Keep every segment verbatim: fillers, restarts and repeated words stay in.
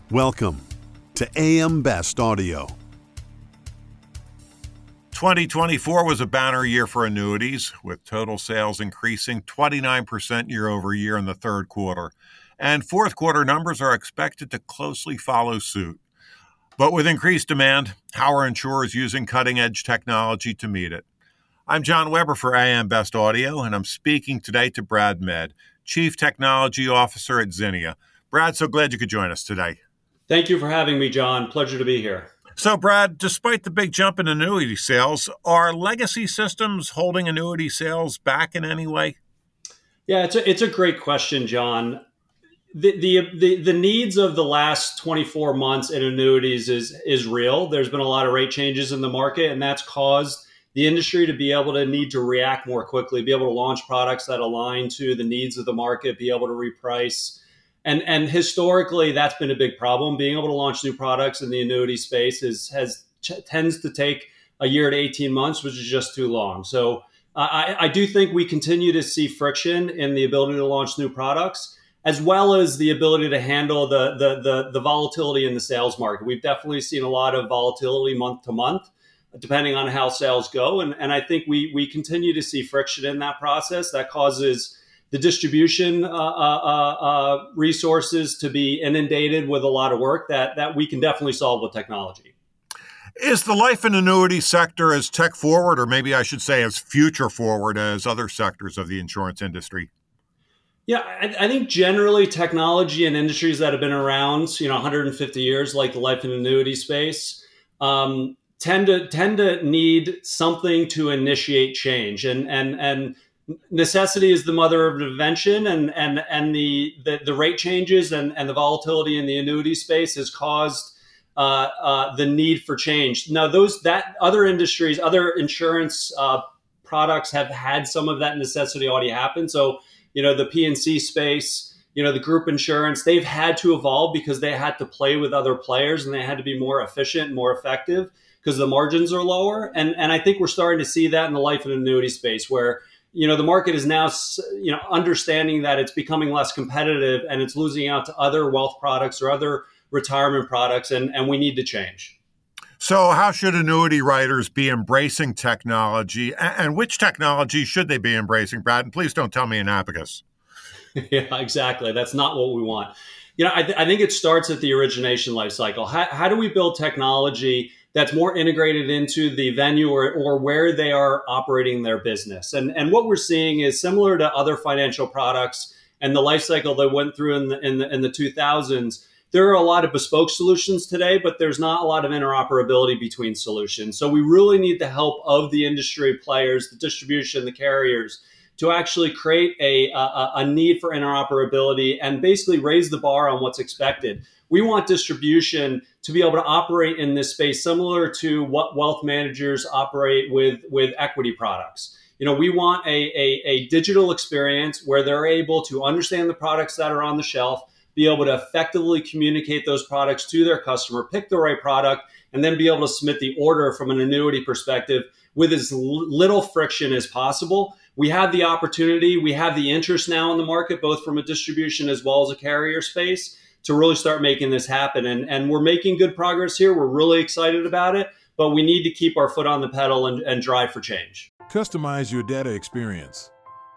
Welcome to A M Best Audio. twenty twenty-four was a banner year for annuities, with total sales increasing twenty-nine percent year over year in the third quarter. And fourth quarter numbers are expected to closely follow suit. But with increased demand, how are insurers using cutting-edge technology to meet it? I'm John Weber for A M Best Audio, and I'm speaking today to Brad Med, Chief Technology Officer at Zinnia. Brad, so glad you could join us today. Thank you for having me, John. Pleasure to be here. So, Brad, despite the big jump in annuity sales, are legacy systems holding annuity sales back in any way? Yeah, it's a, it's a great question, John. The, the the the needs of the last twenty-four months in annuities is is real. There's been a lot of rate changes in the market, and that's caused the industry to be able to need to react more quickly, be able to launch products that align to the needs of the market, be able to reprice. And and historically, that's been a big problem. Being able to launch new products in the annuity space is has tends to take a year to eighteen months, which is just too long. So I, I do think we continue to see friction in the ability to launch new products, as well as the ability to handle the the the, the volatility in the sales market. We've definitely seen a lot of volatility month to month, depending on how sales go. And, and I think we we continue to see friction in that process that causes the distribution uh, uh, uh, resources to be inundated with a lot of work that, that we can definitely solve with technology. Is the life and annuity sector as tech forward, or maybe I should say as future forward as other sectors of the insurance industry? Yeah, I, I think generally technology and industries that have been around, you know, one hundred fifty years, like the life and annuity space, um, tend to tend to need something to initiate change, and and and. necessity is the mother of invention, and and and the the, the rate changes and, and the volatility in the annuity space has caused uh, uh, the need for change. Now, those that other industries, other insurance uh, products have had some of that necessity already happen. So, you know, the P and C space, you know, the group insurance, they've had to evolve because they had to play with other players and they had to be more efficient, more effective because the margins are lower. And and I think we're starting to see that in the life and annuity space where, you know, the market is now, you know, understanding that it's becoming less competitive and it's losing out to other wealth products or other retirement products, and, and we need to change. So how should annuity writers be embracing technology, and which technology should they be embracing, Brad? And please don't tell me an abacus. Yeah, exactly. That's not what we want. You know, I, th- I think it starts at the origination life cycle. How, how do we build technology that's more integrated into the venue or, or where they are operating their business? And, and what we're seeing is similar to other financial products and the life cycle they went through in the, in the, in the two thousands. There are a lot of bespoke solutions today, but there's not a lot of interoperability between solutions. So we really need the help of the industry players, the distribution, the carriers, to actually create a, a, a need for interoperability and basically raise the bar on what's expected. We want distribution to be able to operate in this space similar to what wealth managers operate with, with equity products. You know, we want a, a, a digital experience where they're able to understand the products that are on the shelf, be able to effectively communicate those products to their customer, pick the right product, and then be able to submit the order from an annuity perspective with as little friction as possible. We have the opportunity, we have the interest now in the market, both from a distribution as well as a carrier space, to really start making this happen. And, and we're making good progress here. We're really excited about it, but we need to keep our foot on the pedal and, and drive for change. Customize your data experience.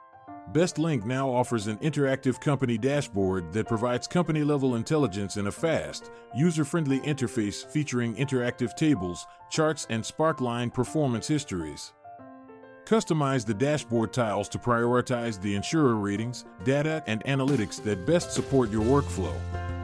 BestLink now offers an interactive company dashboard that provides company-level intelligence in a fast, user-friendly interface featuring interactive tables, charts, and Sparkline performance histories. Customize the dashboard tiles to prioritize the insurer ratings, data, and analytics that best support your workflow.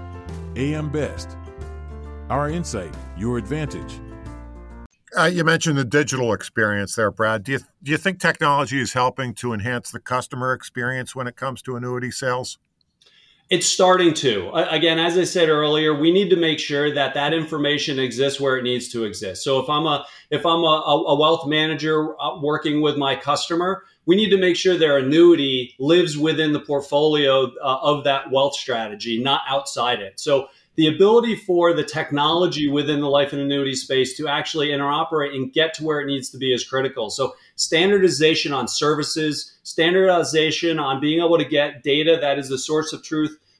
A M Best. Our insight, your advantage. Uh, you mentioned the digital experience there, Brad. Do you, do you think technology is helping to enhance the customer experience when it comes to annuity sales? It's starting to. Again, as I said earlier, we need to make sure that that information exists where it needs to exist. So if I'm a if I'm a, a wealth manager working with my customer, we need to make sure their annuity lives within the portfolio uh, of that wealth strategy, not outside it. So the ability for the technology within the life and annuity space to actually interoperate and get to where it needs to be is critical. So standardization on services, standardization on being able to get data that is the source of truth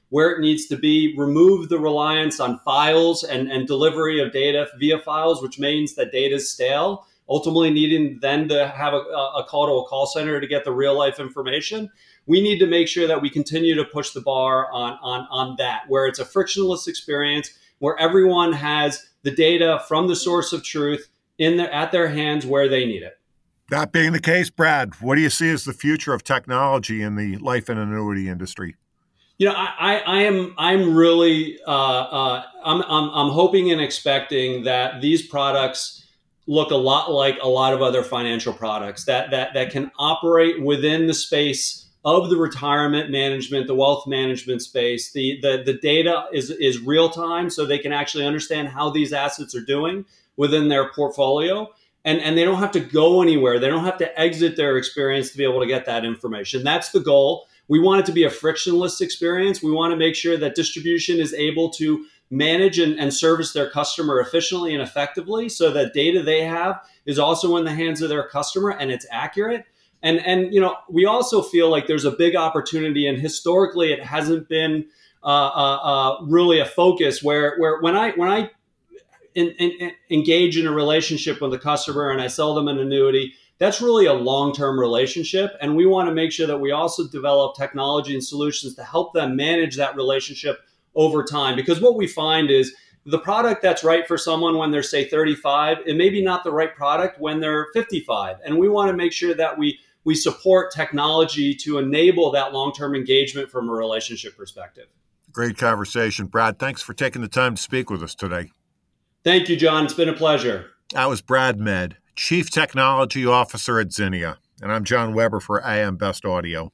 where it needs to be, remove the reliance on files and, and delivery of data via files, which means that data is stale, ultimately needing then to have a, a call to a call center to get the real life information. We need to make sure that we continue to push the bar on, on, on that, where it's a frictionless experience, where everyone has the data from the source of truth in their, at their hands where they need it. That being the case, Brad, what do you see as the future of technology in the life and annuity industry? You know, I, I, I am I'm really uh, uh, I'm, I'm I'm hoping and expecting that these products look a lot like a lot of other financial products that that that can operate within the space of the retirement management, the wealth management space. The the the data is is real time, so they can actually understand how these assets are doing within their portfolio. And, and they don't have to go anywhere. They don't have to exit their experience to be able to get that information. That's the goal. We want it to be a frictionless experience. We want to make sure that distribution is able to manage and, and service their customer efficiently and effectively, so that data they have is also in the hands of their customer and it's accurate. And, and you know, we also feel like there's a big opportunity, and historically it hasn't been uh, uh, uh, really a focus where, where when I when I In, in, engage in a relationship with a customer and I sell them an annuity, that's really a long-term relationship. And we want to make sure that we also develop technology and solutions to help them manage that relationship over time. Because what we find is the product that's right for someone when they're, say, thirty-five, it may be not the right product when they're fifty-five. And we want to make sure that we we support technology to enable that long-term engagement from a relationship perspective. Great conversation, Brad. Thanks for taking the time to speak with us today. Thank you, John. It's been a pleasure. That was Brad Med, Chief Technology Officer at Zinnia. And I'm John Weber for A M Best Audio.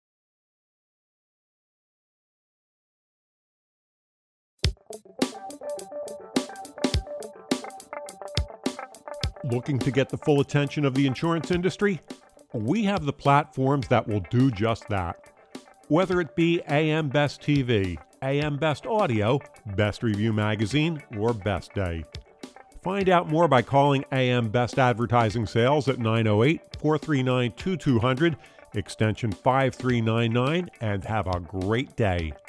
Looking to get the full attention of the insurance industry? We have the platforms that will do just that. Whether it be A M Best T V, A M Best Audio, Best Review Magazine, or Best Day. Find out more by calling A M Best Advertising Sales at nine oh eight, four three nine, two two zero zero, extension five three nine nine, and have a great day.